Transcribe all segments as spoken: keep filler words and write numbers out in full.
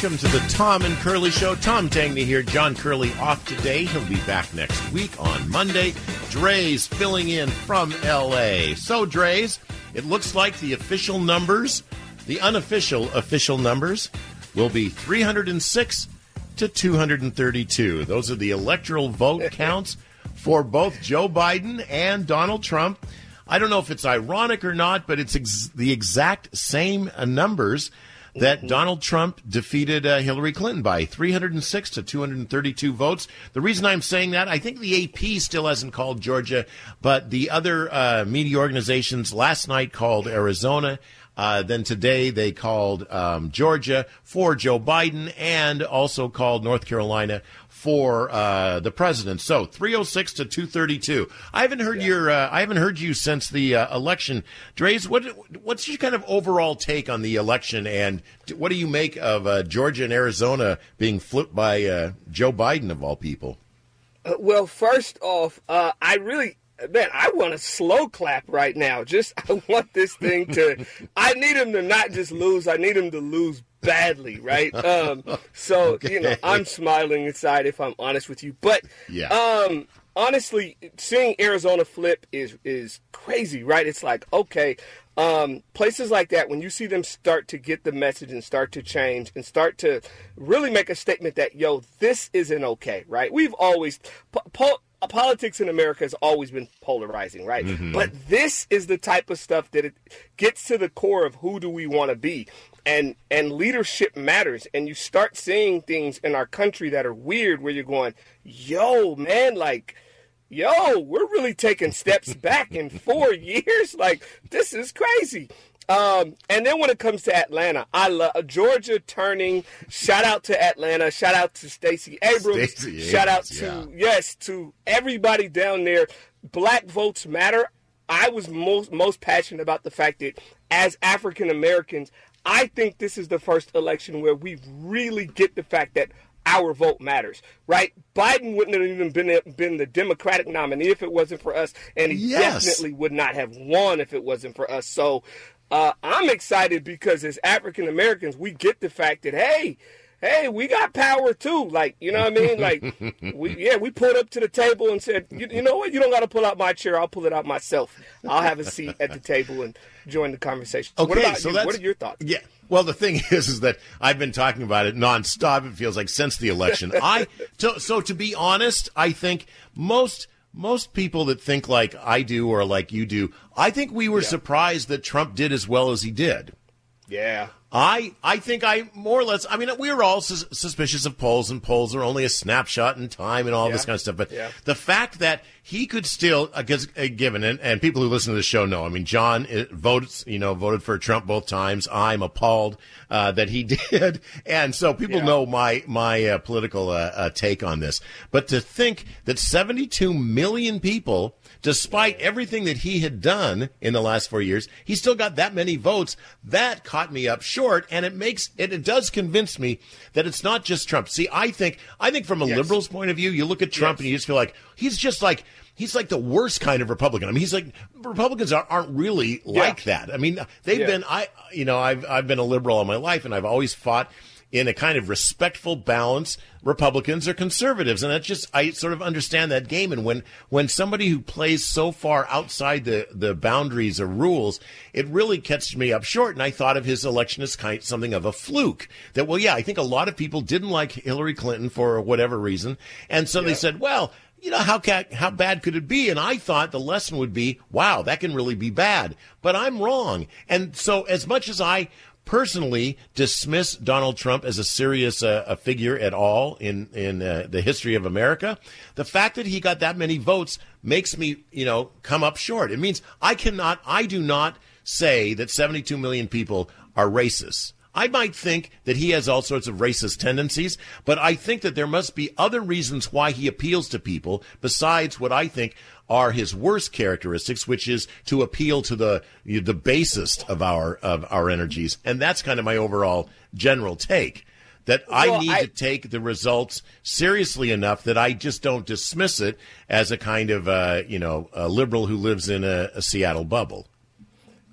Welcome to the Tom and Curly Show. Tom Tangney here. John Curly off today. He'll be back next week on Monday. Dre's filling in from L A. So, Dre's, it looks like the official numbers, the unofficial official numbers, will be three hundred six to two hundred thirty-two. Those are the electoral vote counts for both Joe Biden and Donald Trump. I don't know if it's ironic or not, but it's ex- the exact same uh, numbers that mm-hmm. Donald Trump defeated uh, Hillary Clinton by, three hundred six to two hundred thirty-two votes. The reason I'm saying that, I think the A P still hasn't called Georgia, but the other uh, media organizations last night called Arizona. Uh, then today they called um, Georgia for Joe Biden and also called North Carolina for uh, the president. So three oh six to two thirty-two. I haven't heard yeah. your. Uh, I haven't heard you since the uh, election. Dre's, what what's your kind of overall take on the election, and what do you make of uh, Georgia and Arizona being flipped by uh, Joe Biden of all people? Uh, well, first off, uh, I really. Man, I want a slow clap right now. Just, I want this thing to, I need him to not just lose. I need him to lose badly, right? Um, so, okay. you know, I'm smiling inside if I'm honest with you. But, yeah. um, honestly, seeing Arizona flip is, is crazy, right? It's like, okay, um, places like that, when you see them start to get the message and start to change and start to really make a statement that, yo, this isn't okay, right? We've always, po- po- politics in America has always been polarizing, right? Mm-hmm. But this is the type of stuff that it gets to the core of who do we want to be. And and leadership matters. And you start seeing things in our country that are weird where you're going, yo, man, like, yo, we're really taking steps back in four years. Like, this is crazy. Um, and then when it comes to Atlanta, I love Georgia turning. Shout out to Atlanta. Shout out to Stacey Abrams. Stacey shout out to, yeah. yes, to everybody down there. Black votes matter. I was most, most passionate about the fact that as African Americans, I think this is the first election where we really get the fact that our vote matters, right? Biden wouldn't have even been, been the Democratic nominee if it wasn't for us. And he yes. definitely would not have won if it wasn't for us. So, Uh, I'm excited because as African Americans, we get the fact that, hey, hey, we got power too. Like, you know what I mean? Like, we, yeah, we pulled up to the table and said, you, you know what? You don't got to pull out my chair. I'll pull it out myself. I'll have a seat at the table and join the conversation. Okay, what about so you? that's, what are your thoughts? Yeah. Well, the thing is, is that I've been talking about it nonstop. It feels like since the election. I to, so to be honest, I think most. Most people that think like I do or like you do, I think we were yeah. surprised that Trump did as well as he did. Yeah. I I think I more or less, I mean, we were all sus- suspicious of polls, and polls are only a snapshot in time and all yeah. this kind of stuff. But yeah. the fact that he could still, because uh, given, and, and people who listen to the show know, I mean, John uh, voted, you know, voted for Trump both times. I'm appalled uh, that he did. And so people yeah. know my, my uh, political uh, uh, take on this. But to think that seventy-two million people, despite everything that he had done in the last four years, he still got that many votes. That caught me up short, and it makes it, it does convince me that it's not just Trump. See, I think I think from a yes. liberal's point of view, you look at Trump yes. and you just feel like he's just like he's like the worst kind of Republican. I mean, he's like Republicans are, aren't really like yeah. that. I mean, they've yeah. been I you know I've I've been a liberal all my life, and I've always fought in a kind of respectful balance. Republicans or conservatives, and that's just I sort of understand that game. And when when somebody who plays so far outside the the boundaries or rules, it really catches me up short. And I thought of his election as kind something of a fluke. That well, yeah, I think a lot of people didn't like Hillary Clinton for whatever reason, and so yeah. they said, well, you know, how ca- how bad could it be? And I thought the lesson would be, wow, that can really be bad. But I'm wrong. And so as much as I personally dismiss Donald Trump as a serious uh, a figure at all in in uh, the history of America, the fact that he got that many votes makes me, you know, come up short. It means I cannot, I do not say that seventy-two million people are racist. I might think that he has all sorts of racist tendencies, but I think that there must be other reasons why he appeals to people besides what I think are his worst characteristics, which is to appeal to the the basest of our of our energies. And that's kind of my overall general take, that well, I need I, to take the results seriously enough that I just don't dismiss it as a kind of, uh, you know, a liberal who lives in a, a Seattle bubble.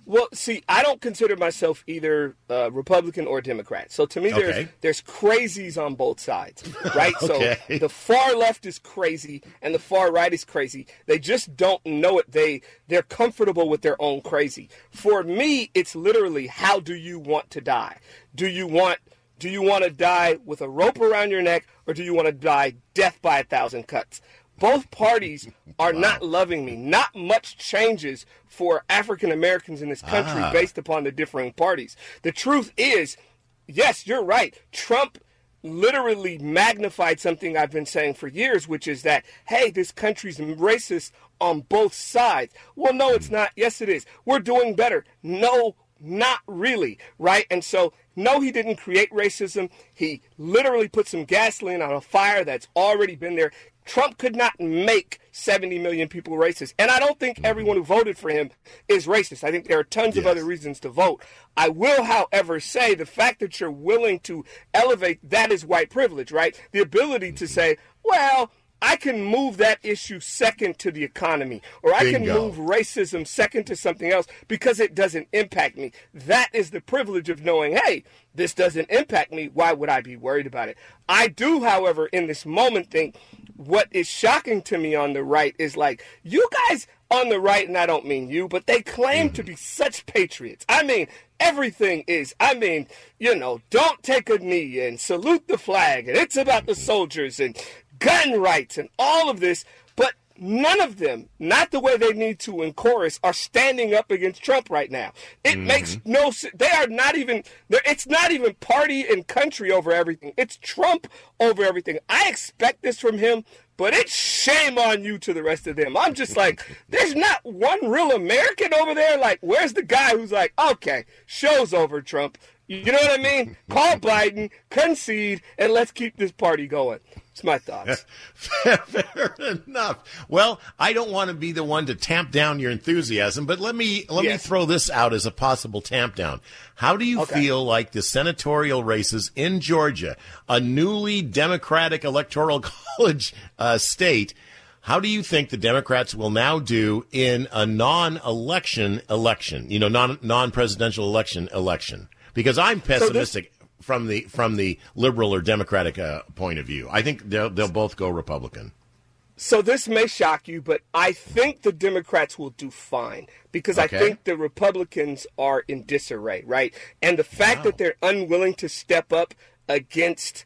Well, see, I don't consider myself either uh, Republican or Democrat. So to me, there's Okay. there's crazies on both sides, right? Okay. So the far left is crazy and the far right is crazy. They just don't know it. They they're comfortable with their own crazy. For me, it's literally, how do you want to die? Do you want do you want to die with a rope around your neck, or do you want to die death by a thousand cuts? Both parties are wow. not loving me. Not much changes for African Americans in this country ah. based upon the differing parties. The truth is, yes, you're right. Trump literally magnified something I've been saying for years, which is that, hey, this country's racist on both sides. Well, no, it's not. Yes, it is. We're doing better. No, not really, right? And so, no, he didn't create racism. He literally put some gasoline on a fire that's already been there. Trump could not make seventy million people racist. And I don't think everyone who voted for him is racist. I think there are tons yes. of other reasons to vote. I will, however, say the fact that you're willing to elevate, that is white privilege, right? The ability to say, well, I can move that issue second to the economy, or I Bingo. can move racism second to something else because it doesn't impact me. That is the privilege of knowing, hey, this doesn't impact me. Why would I be worried about it? I do, however, in this moment think what is shocking to me on the right is like, you guys on the right, and I don't mean you, but they claim mm-hmm. to be such patriots. I mean, everything is, I mean, you know, don't take a knee and salute the flag, and it's about the soldiers and gun rights and all of this, but none of them, not the way they need to in chorus, are standing up against Trump right now. It mm-hmm. makes no sense. They are not even, it's not even party and country over everything. It's Trump over everything. I expect this from him, but it's shame on you to the rest of them. I'm just like, there's not one real American over there. Like, where's the guy who's like, okay, show's over, Trump. You know what I mean? Call Biden, concede, and let's keep this party going. It's my thoughts. Fair enough. Well, I don't want to be the one to tamp down your enthusiasm, but let me let yes. me throw this out as a possible tamp down. How do you okay. feel like the senatorial races in Georgia, a newly Democratic electoral college uh, state, how do you think the Democrats will now do in a non-election election, you know, non non-presidential election election? Because I'm pessimistic so this, from the from the liberal or Democratic uh, point of view. I think they'll they'll both go Republican. So this may shock you, but I think the Democrats will do fine because okay. I think the Republicans are in disarray, right? And the fact wow. that they're unwilling to step up against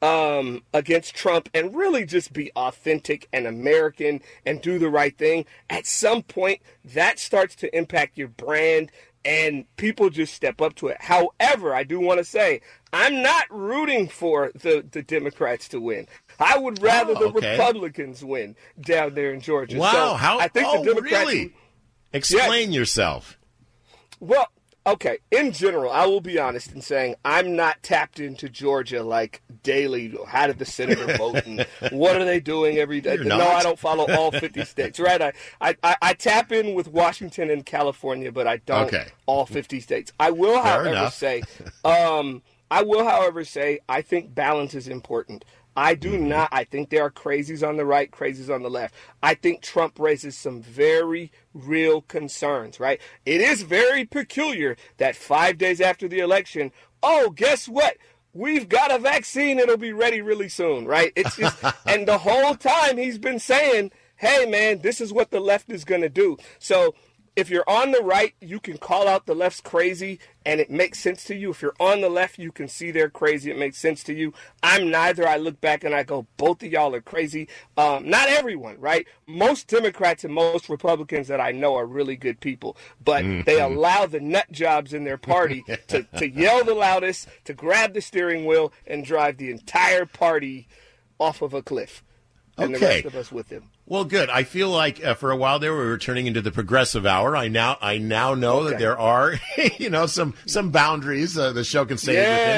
um, against Trump and really just be authentic and American and do the right thing, at some point that starts to impact your brand. And people just step up to it. However, I do want to say, I'm not rooting for the, the Democrats to win. I would rather oh, okay. the Republicans win down there in Georgia. Wow. So How? I think oh, the Democrats really? Would, Explain yes. yourself. Well, okay. In general, I will be honest in saying I'm not tapped into Georgia like daily. How did the senator vote? And what are they doing every day? You're no, not. I don't follow all fifty states. Right? I, I, I, I tap in with Washington and California, but I don't okay. all fifty states. I will, Fair however, enough. say, um, I will, however, say I think balance is important. I do mm-hmm. not. I think there are crazies on the right, crazies on the left. I think Trump raises some very real concerns, right? It is very peculiar that five days after the election, oh, guess what? We've got a vaccine. It'll be ready really soon, right? It's just, and the whole time he's been saying, hey, man, this is what the left is going to do. So if you're on the right, you can call out the left's crazy and it makes sense to you. If you're on the left, you can see they're crazy. It makes sense to you. I'm neither. I look back and I go, both of y'all are crazy. Um, not everyone, right? Most Democrats and most Republicans that I know are really good people, but mm-hmm. they allow the nut jobs in their party to, to yell the loudest, to grab the steering wheel and drive the entire party off of a cliff. And okay. the rest of us with them. Well, good. I feel like uh, for a while there we were turning into the progressive hour. I now I now know okay. that there are, you know, some some boundaries uh, the show can stay yeah. within.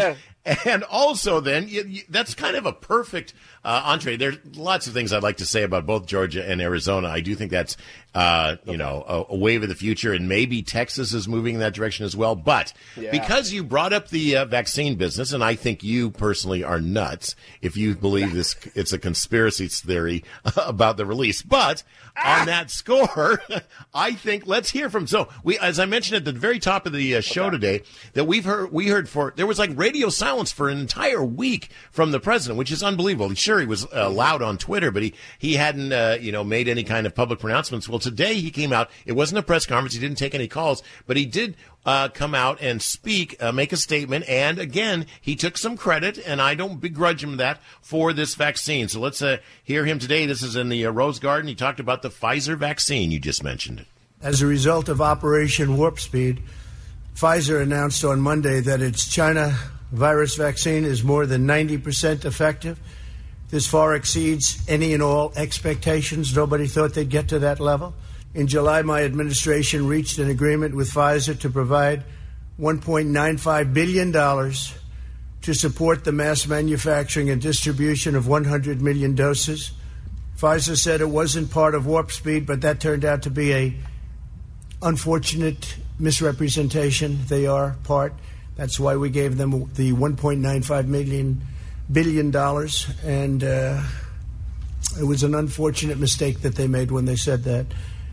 And also, then, you, you, that's kind of a perfect uh, entree. There's lots of things I'd like to say about both Georgia and Arizona. I do think that's, uh, you okay. know, a, a wave of the future, and maybe Texas is moving in that direction as well. But yeah. because you brought up the uh, vaccine business, and I think you personally are nuts if you believe this, it's a conspiracy theory about the release. But ah! on that score, I think let's hear from. So we, as I mentioned at the very top of the uh, show okay. today, that we've heard, we heard for there was like radio silence for an entire week from the president, which is unbelievable. Sure, he was uh, loud on Twitter, but he, he hadn't, uh, you know, made any kind of public pronouncements. Well, today he came out. It wasn't a press conference. He didn't take any calls, but he did uh, come out and speak, uh, make a statement. And again, he took some credit, and I don't begrudge him that, for this vaccine. So let's uh, hear him today. This is in the uh, Rose Garden. He talked about the Pfizer vaccine. You just mentioned it. As a result of Operation Warp Speed, Pfizer announced on Monday that its China virus vaccine is more than ninety percent effective. This far exceeds any and all expectations. Nobody thought they'd get to that level. In July, my administration reached an agreement with Pfizer to provide one point nine five billion dollars to support the mass manufacturing and distribution of one hundred million doses. Pfizer said it wasn't part of Warp Speed, but that turned out to be a unfortunate misrepresentation. They are part. That's why we gave them the one point nine five billion dollars, and uh, it was an unfortunate mistake that they made when they said that.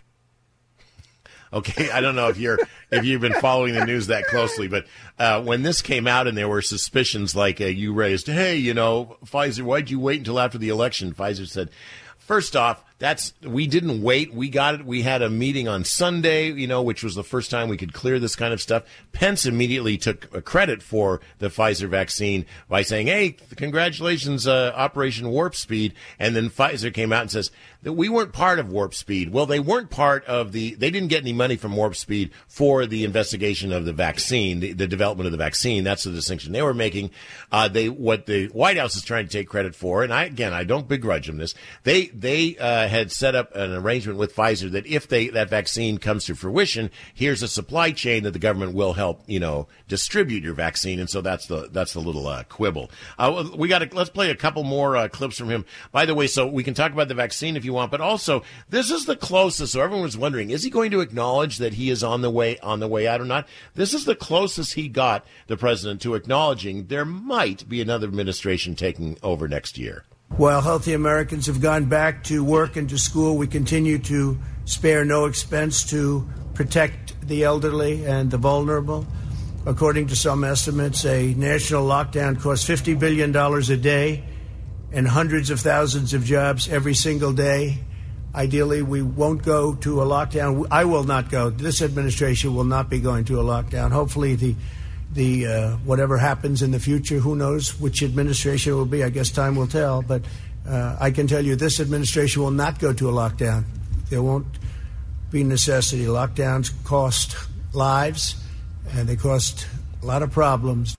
Okay, I don't know if you're if you've been following the news that closely, but uh, when this came out and there were suspicions like uh, you raised, hey, you know, Pfizer, why'd you wait until after the election? Pfizer said, first off, that's we didn't wait. We got it. We had a meeting on Sunday, you know, which was the first time we could clear this kind of stuff. Pence immediately took credit for the Pfizer vaccine by saying, hey, congratulations, uh, Operation Warp Speed. And then Pfizer came out and says that we weren't part of Warp Speed. Well, they weren't part of the, they didn't get any money from Warp Speed for the investigation of the vaccine, the, the development of the vaccine. That's the distinction they were making. Uh, they, what the White House is trying to take credit for, and I, again, I don't begrudge them this. They, they, uh, had set up an arrangement with Pfizer that if they that vaccine comes to fruition, here's a supply chain that the government will help, you know, distribute your vaccine. And so that's the that's the little uh, quibble. Uh, we got to let's play a couple more uh, clips from him. By the way, so we can talk about the vaccine if you want, but also this is the closest. So everyone was wondering, is he going to acknowledge that he is on the way on the way out or not? This is the closest he got, the president, to acknowledging there might be another administration taking over next year. While healthy Americans have gone back to work and to school, we continue to spare no expense to protect the elderly and the vulnerable. According to some estimates, a national lockdown costs fifty billion dollars a day and hundreds of thousands of jobs every single day. Ideally, we won't go to a lockdown. I will not go. This administration will not be going to a lockdown. Hopefully, the The uh, whatever happens in the future, who knows which administration it will be. I guess time will tell. But uh, I can tell you this administration will not go to a lockdown. There won't be necessity. Lockdowns cost lives, and they cost a lot of problems.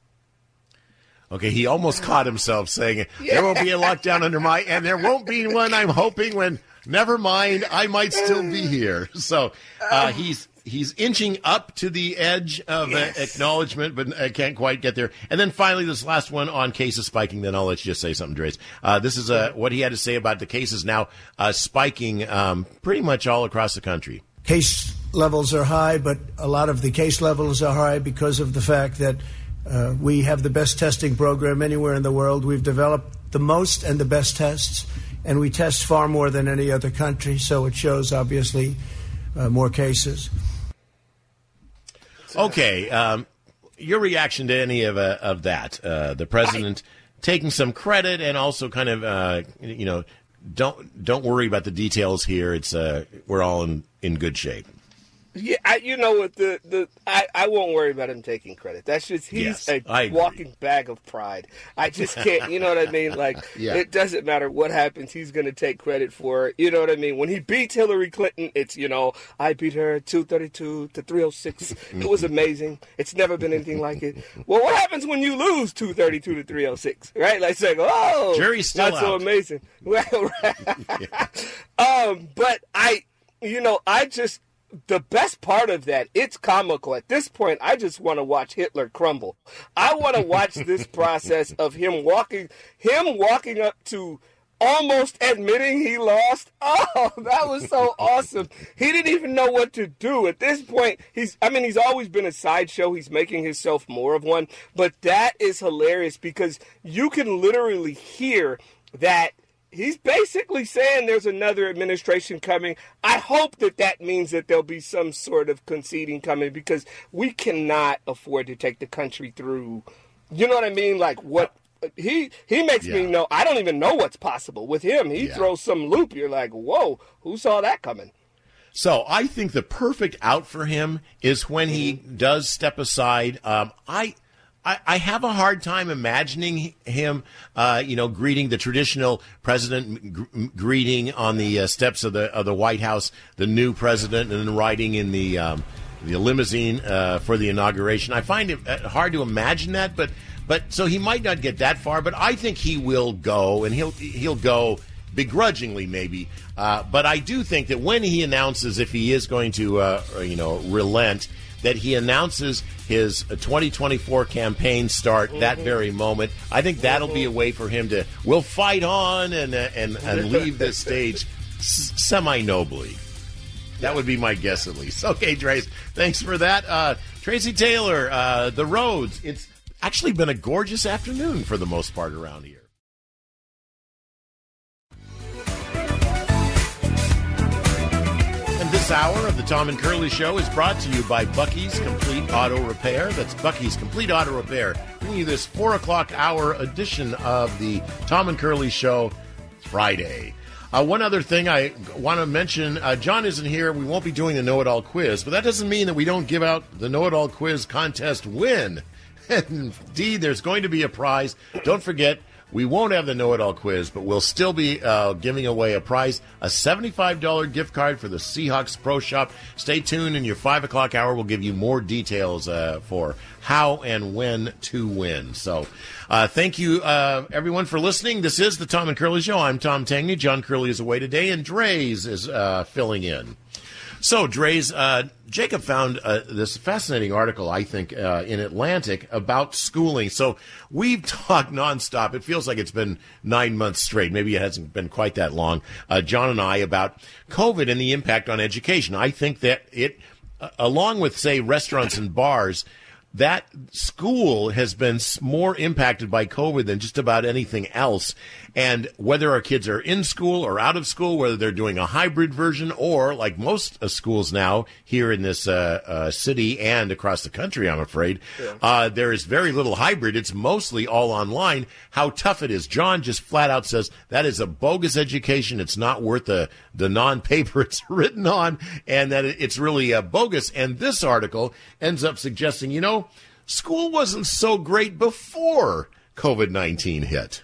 Okay, he almost caught himself saying, there won't be a lockdown under my, and there won't be one, I'm hoping, when, never mind, I might still be here. So uh, he's... He's inching up to the edge of yes. uh, acknowledgement, but I can't quite get there. And then finally, this last one on cases spiking. Then I'll let you just say something, Drees. Uh, this is uh, what he had to say about the cases now uh, spiking um, pretty much all across the country. Case levels are high, but a lot of the case levels are high because of the fact that uh, we have the best testing program anywhere in the world. We've developed the most and the best tests, and we test far more than any other country. So it shows, obviously, uh, more cases. Okay, um, your reaction to any of uh, of that? Uh, the president I, taking some credit and also kind of, uh, you know, don't don't worry about the details here. It's uh, we're all in, in good shape. Yeah, I, you know what, the the I, I won't worry about him taking credit. That's just he's yes, a walking bag of pride. I just can't. You know what I mean? Like yeah. It doesn't matter what happens. He's going to take credit for it. You know what I mean? When he beats Hillary Clinton, it's you know I beat her two thirty-two to three oh six. It was amazing. It's never been anything like it. Well, what happens when you lose two thirty-two to three oh six? Right? Like saying, oh, jury's still not out. So amazing. Well, right. yeah. um, but I, you know, I just. the best part of that, it's comical. At this point, I just want to watch Hitler crumble. I want to watch this process of him walking, him walking up to almost admitting he lost. Oh, that was so awesome. He didn't even know what to do. At this point, he's, I mean, he's always been a sideshow. He's making himself more of one. But that is hilarious because you can literally hear that he's basically saying there's another administration coming. I hope that that means that there'll be some sort of conceding coming because we cannot afford to take the country through, you know what I mean? Like what? He he makes yeah. me know, I don't even know what's possible with him. He yeah. throws some loop. You're like, whoa, who saw that coming? So I think the perfect out for him is when he does step aside. Um, I, I I have a hard time imagining him, uh, you know, greeting the traditional president g- greeting on the uh, steps of the of the White House, the new president, and then riding in the um, the limousine uh, for the inauguration. I find it hard to imagine that, but. But so he might not get that far, but I think he will go, and he'll he'll go begrudgingly maybe. Uh, but I do think that when he announces, if he is going to, uh, you know, relent, that he announces his twenty twenty-four campaign start mm-hmm. that very moment. I think that'll mm-hmm. be a way for him to, we'll fight on and uh, and, and leave this stage s- semi-nobly. That would be my guess at least. Okay, Trace, thanks for that. Uh, Tracy Taylor, uh, the roads, it's actually been a gorgeous afternoon for the most part around here. And this hour of the Tom and Curly Show is brought to you by Bucky's Complete Auto Repair. That's Bucky's Complete Auto Repair, bringing you this four o'clock hour edition of the Tom and Curly Show Friday. Uh, one other thing I want to mention, uh, John isn't here. We won't be doing the Know-It-All quiz, but that doesn't mean that we don't give out the Know-It-All quiz contest win. Indeed, there's going to be a prize. Don't forget, we won't have the Know-It-All quiz, but we'll still be uh, giving away a prize, a seventy-five dollars gift card for the Seahawks Pro Shop. Stay tuned. In your five o'clock hour, we'll give you more details uh, for how and when to win. So uh, thank you, uh, everyone, for listening. This is the Tom and Curly Show. I'm Tom Tangney. John Curly is away today, and Dre's is uh, filling in. So, Dre's, uh, Jacob found uh, this fascinating article, I think, uh, in Atlantic about schooling. So we've talked nonstop. It feels like it's been nine months straight. Maybe it hasn't been quite that long, uh, John and I, about COVID and the impact on education. I think that it, uh, along with, say, restaurants and bars, that school has been more impacted by COVID than just about anything else. And whether our kids are in school or out of school, whether they're doing a hybrid version or, like most uh, schools now here in this uh, uh, city and across the country, I'm afraid, yeah. uh, there is very little hybrid. It's mostly all online. How tough it is. John just flat out says that is a bogus education. It's not worth the, the non-paper it's written on, and that it's really uh, bogus. And this article ends up suggesting, you know, school wasn't so great before COVID nineteen hit.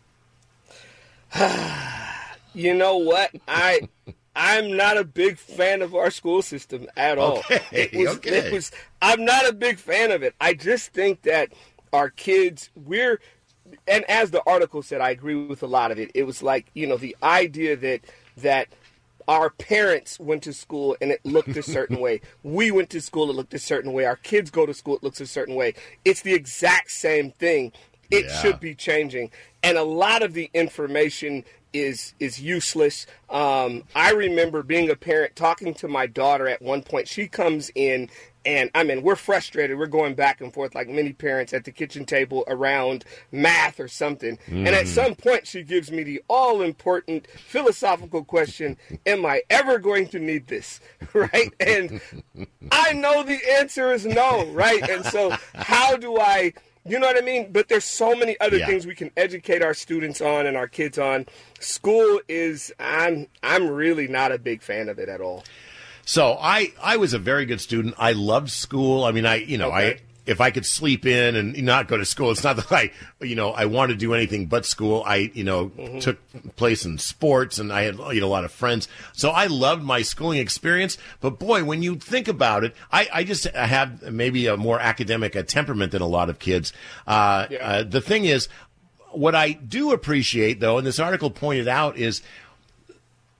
You know what? I I'm not a big fan of our school system at all. Okay, it was, okay. It was, I'm not a big fan of it. I just think that our kids, we're, and as the article said, I agree with a lot of it. It was like, you know, the idea that that our parents went to school and it looked a certain way. We went to school, it looked a certain way. Our kids go to school, it looks a certain way. It's the exact same thing. It yeah. should be changing. And a lot of the information is is useless. Um, I remember being a parent, talking to my daughter at one point. She comes in, and I mean, we're frustrated. We're going back and forth like many parents at the kitchen table around math or something. Mm. And at some point, she gives me the all-important philosophical question, am I ever going to need this? Right? And I know the answer is no, right? And so how do I... You know what I mean? But there's so many other yeah. things we can educate our students on and our kids on. School is, I'm I'm really not a big fan of it at all. So I, I was a very good student. I loved school. I mean, I, you know, okay. I, if I could sleep in and not go to school, it's not that I, you know, I want to do anything but school. I, you know, mm-hmm. took place in sports and I had, you know, a lot of friends. So I loved my schooling experience. But boy, when you think about it, I, I just have maybe a more academic a temperament than a lot of kids. Uh, yeah. uh, the thing is, what I do appreciate, though, and this article pointed out, is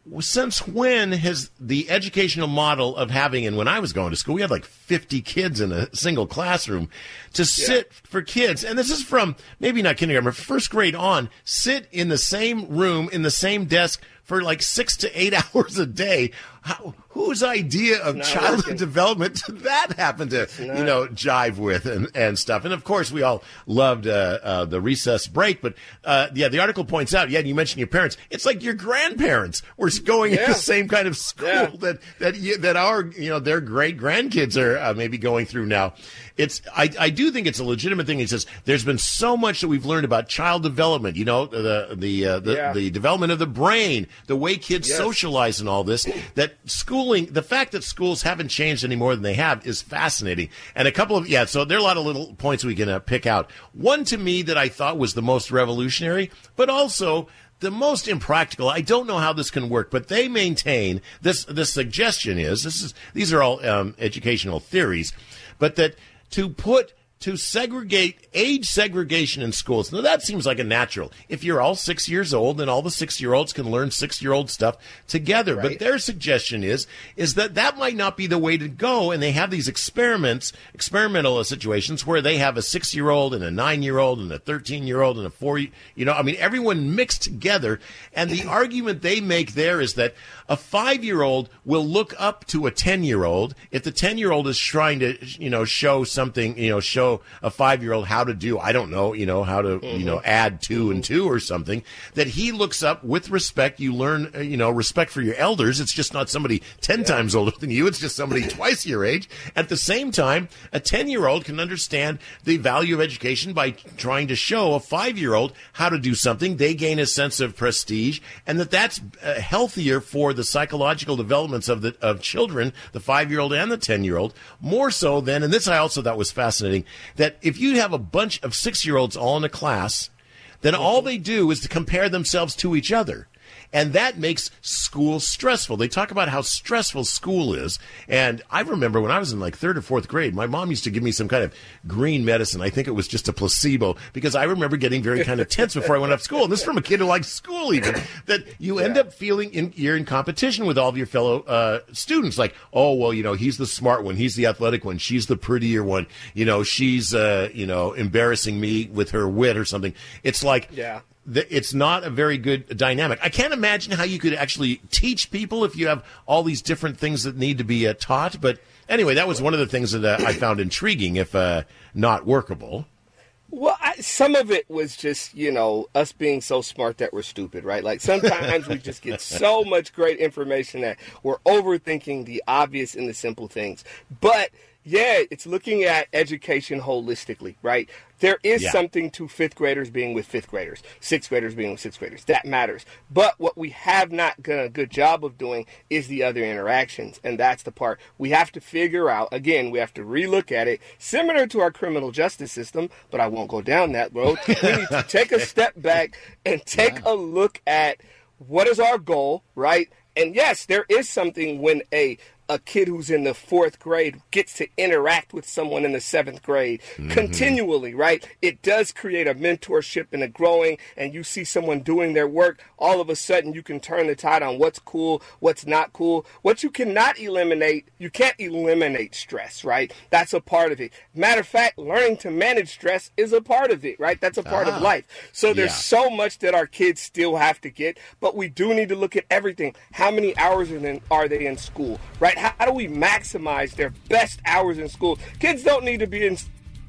since when has the educational model of having, and when I was going to school, we had like fifty kids in a single classroom to sit yeah. for kids. And this is from maybe not kindergarten, but first grade on, sit in the same room, in the same desk for like six to eight hours a day. How, whose idea of childhood working. development did that happen to, you know, jive with and, and stuff? And of course, we all loved uh, uh, the recess break. But uh, yeah, the article points out, yeah, you mentioned your parents. It's like your grandparents were going yeah. in the same kind of school yeah. that that you, that our, you know, their great grandkids are uh, maybe going through now. It's I, I do think it's a legitimate thing. He says there's been so much that we've learned about child development. You know, the the uh, the, yeah. the development of the brain, the way kids yes. socialize, and all this. That schooling, the fact that schools haven't changed any more than they have, is fascinating. And a couple of yeah, so there are a lot of little points we can uh, pick out. One to me that I thought was the most revolutionary, but also the most impractical. I don't know how this can work, but they maintain this. The suggestion is this is these are all um, educational theories, but that. To put, to segregate, age segregation in schools. Now, that seems like a natural. If you're all six years old, then all the six-year-olds can learn six-year-old stuff together. Right. But their suggestion is, is that that might not be the way to go, and they have these experiments, experimental situations where they have a six-year-old and a nine-year-old and a thirteen-year-old and a four, you know, I mean, everyone mixed together. And the argument they make there is that a five-year-old will look up to a ten-year-old if the ten-year-old is trying to, you know, show something, you know, show a five-year-old how to do, I don't know, you know, how to, mm-hmm. you know, add two mm-hmm. and two or something, that he looks up with respect. You learn, you know, respect for your elders. It's just not somebody ten yeah. times older than you. It's just somebody twice your age. At the same time, a ten-year-old can understand the value of education by trying to show a five-year-old how to do something. They gain a sense of prestige, and that that's uh, healthier for the psychological developments of the of children, the five-year-old and the ten-year-old, more so than, and this I also thought was fascinating, that if you have a bunch of six-year-olds all in a class, then mm-hmm. all they do is to compare themselves to each other. And that makes school stressful. They talk about how stressful school is. And I remember when I was in like third or fourth grade, my mom used to give me some kind of green medicine. I think it was just a placebo, because I remember getting very kind of tense before I went off to school. And this is from a kid who likes school even, that you end yeah. up feeling in, you're in competition with all of your fellow uh, students. Like, oh, well, you know, he's the smart one. He's the athletic one. She's the prettier one. You know, she's, uh, you know, embarrassing me with her wit or something. It's like... yeah. It's not a very good dynamic. I can't imagine how you could actually teach people if you have all these different things that need to be uh, taught. But anyway, that was one of the things that uh, I found intriguing, if uh, not workable. Well, I, some of it was just, you know, us being so smart that we're stupid, right? Like sometimes we just get so much great information that we're overthinking the obvious and the simple things. But yeah, it's looking at education holistically, right? There is yeah. something to fifth graders being with fifth graders, sixth graders being with sixth graders. That matters. But what we have not done a good job of doing is the other interactions. And that's the part we have to figure out. Again, we have to relook at it, similar to our criminal justice system, but I won't go down that road. We need to take a step back and take yeah. a look at what is our goal, right? And yes, there is something when a a kid who's in the fourth grade gets to interact with someone in the seventh grade mm-hmm. continually, right? It does create a mentorship and a growing, and you see someone doing their work, all of a sudden you can turn the tide on what's cool, what's not cool. What you cannot eliminate, you can't eliminate stress, right? That's a part of it. Matter of fact, learning to manage stress is a part of it, right? That's a part ah. of life. So there's yeah. so much that our kids still have to get, but we do need to look at everything. How many hours are, in, are they in school, right? How do we maximize their best hours in school? Kids don't need to be in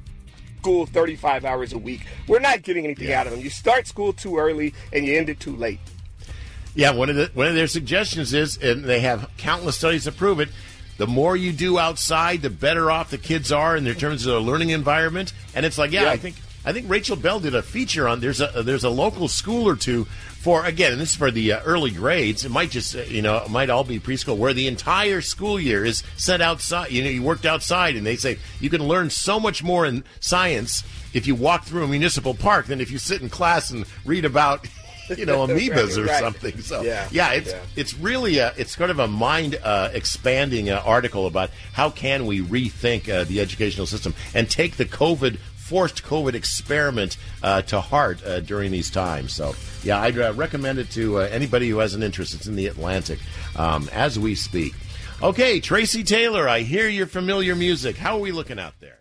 school thirty-five hours a week. We're not getting anything yeah. out of them. You start school too early and you end it too late. Yeah, one of the one of their suggestions is, and they have countless studies to prove it, the more you do outside, the better off the kids are in their terms of their learning environment. And it's like, yeah, yeah. I think I think Rachel Bell did a feature on there's a there's a local school or two for, again, and this is for the uh, early grades. It might just, uh, you know, it might all be preschool, where the entire school year is set outside. You know, you worked outside, and they say you can learn so much more in science if you walk through a municipal park than if you sit in class and read about, you know, amoebas or right. something. So, yeah, yeah it's yeah. it's really a, it's kind of a mind uh, expanding uh, article about how can we rethink uh, the educational system and take the COVID forced COVID experiment uh, to heart uh, during these times. So, yeah, I'd uh, recommend it to uh, anybody who has an interest. It's in the Atlantic um, as we speak. Okay, Tracy Taylor, I hear your familiar music. How are we looking out there?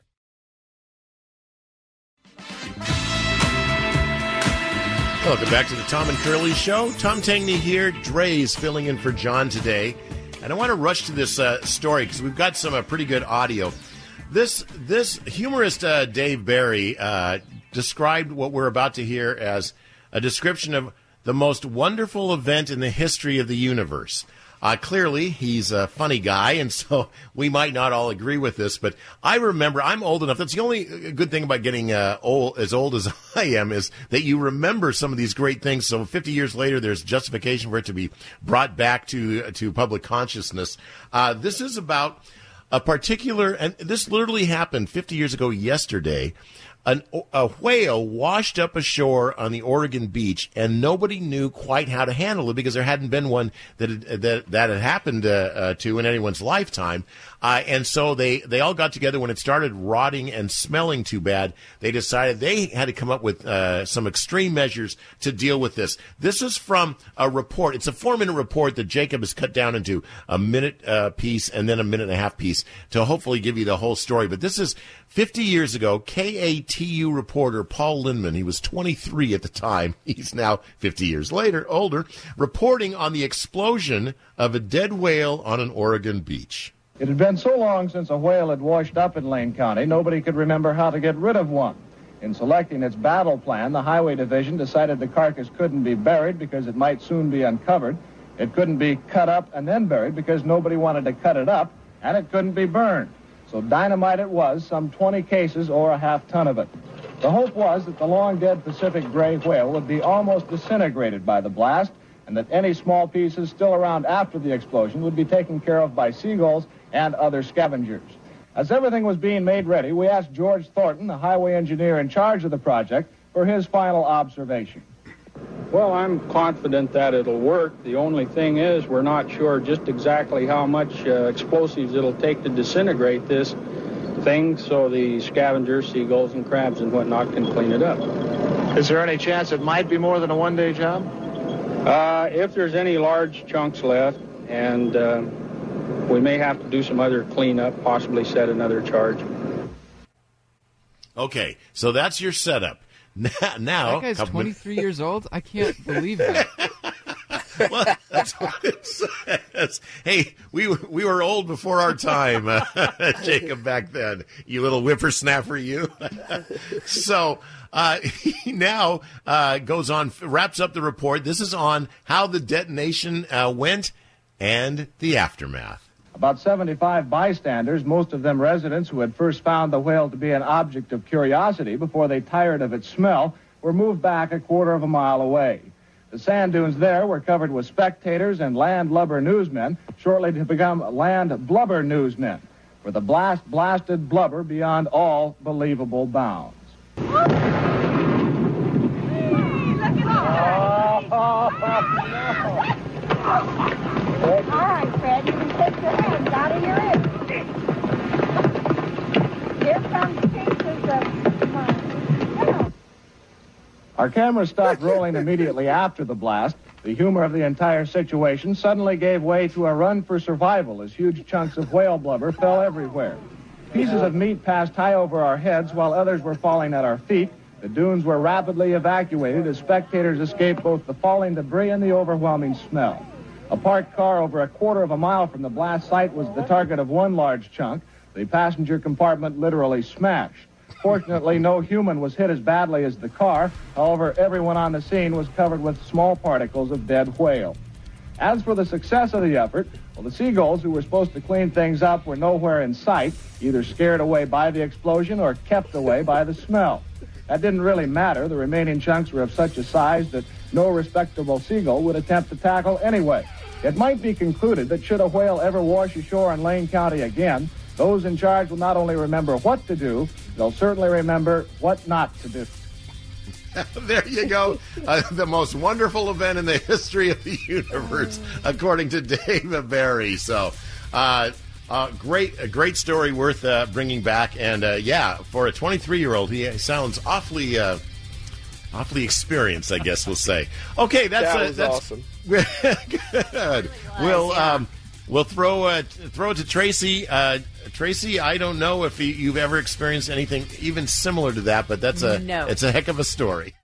Welcome back to the Tom and Curly Show. Tom Tangney here. Dre's filling in for John today. And I want to rush to this uh, story because we've got some uh, pretty good audio. This this humorist uh, Dave Barry uh, described what we're about to hear as a description of the most wonderful event in the history of the universe. Uh, clearly, he's a funny guy, and so we might not all agree with this, but I remember, I'm old enough, that's the only good thing about getting uh, old, as old as I am, is that you remember some of these great things, so fifty years later, there's justification for it to be brought back to to public consciousness. Uh, this is about a particular, and this literally happened fifty years ago yesterday. An, a whale washed up ashore on the Oregon beach, and nobody knew quite how to handle it because there hadn't been one that had, that, that had happened uh, uh, to in anyone's lifetime. Uh, and so they, they all got together when it started rotting and smelling too bad. They decided they had to come up with uh, some extreme measures to deal with this. This is from a report. It's a four-minute report that Jacob has cut down into a minute uh, piece and then a minute and a half piece to hopefully give you the whole story. But this is fifty years ago. K A T U reporter Paul Lindman, he was twenty-three at the time. He's now fifty years later, older, reporting on the explosion of a dead whale on an Oregon beach. It had been so long since a whale had washed up in Lane County, nobody could remember how to get rid of one. In selecting its battle plan, the Highway Division decided the carcass couldn't be buried because it might soon be uncovered. It couldn't be cut up and then buried because nobody wanted to cut it up, and it couldn't be burned. So dynamite it was, some twenty cases or a half ton of it. The hope was that the long-dead Pacific gray whale would be almost disintegrated by the blast, and that any small pieces still around after the explosion would be taken care of by seagulls and other scavengers. As everything was being made ready, we asked George Thornton, the highway engineer in charge of the project, for his final observation. Well, I'm confident that it'll work. The only thing is we're not sure just exactly how much uh, explosives it'll take to disintegrate this thing so the scavengers, seagulls, and crabs and whatnot can clean it up. Is there any chance it might be more than a one-day job? Uh, if there's any large chunks left, and uh, we may have to do some other cleanup, possibly set another charge. Okay, so that's your setup. Now, that guy's twenty-three years old? I can't believe that. Well, that's what it says. Hey, we we were old before our time, uh, Jacob, back then. You little whippersnapper, you. So uh, he now uh, goes on, wraps up the report. This is on how the detonation uh, went and the aftermath. About seventy-five bystanders, most of them residents who had first found the whale to be an object of curiosity before they tired of its smell, were moved back a quarter of a mile away. The sand dunes there were covered with spectators and landlubber newsmen, shortly to become land blubber newsmen, for the blast blasted blubber beyond all believable bounds. Look at that! Oh, no. All right, Fred, you can take your hands out of your ears. Here comes pieces of mine. Our camera stopped rolling immediately after the blast. The humor of the entire situation suddenly gave way to a run for survival as huge chunks of whale blubber fell everywhere. Pieces of meat passed high over our heads while others were falling at our feet. The dunes were rapidly evacuated as spectators escaped both the falling debris and the overwhelming smell. A parked car over a quarter of a mile from the blast site was the target of one large chunk. The passenger compartment literally smashed. Fortunately, no human was hit as badly as the car. However, everyone on the scene was covered with small particles of dead whale. As for the success of the effort, well, the seagulls who were supposed to clean things up were nowhere in sight, either scared away by the explosion or kept away by the smell. That didn't really matter. The remaining chunks were of such a size that no respectable seagull would attempt to tackle anyway. It might be concluded that should a whale ever wash ashore in Lane County again, those in charge will not only remember what to do, they'll certainly remember what not to do. There you go. Uh, the most wonderful event in the history of the universe, according to Dave Barry. So, uh, Uh, great, a great story worth uh, bringing back. And, uh, yeah, for a twenty-three-year-old, he sounds awfully uh, awfully experienced, I guess we'll say. Okay, that's... That uh, was that's awesome. Good. We'll, um, we'll throw, uh, throw it to Tracy. Uh, Tracy, I don't know if you've ever experienced anything even similar to that, but that's a, No. it's a heck of a story.